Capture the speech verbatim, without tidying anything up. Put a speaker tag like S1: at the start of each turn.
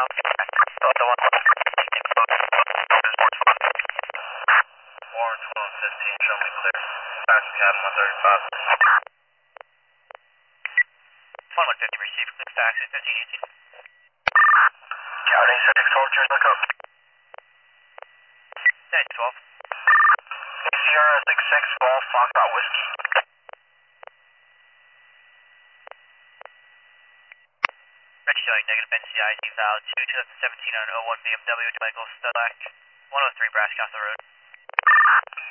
S1: Warren twelve fifteen, show me clear. Back to cabin one thirty-five. one fifty received, clear fax at fifteen eighteen. County six soldiers, look up. ten twelve. Sierra six six, Golf, Foxtrot Whiskey. Reggie showing negative N C I, team valid two, twenty seventeen on oh one B M W, Michael Studak, one oh three Brass Castle Road.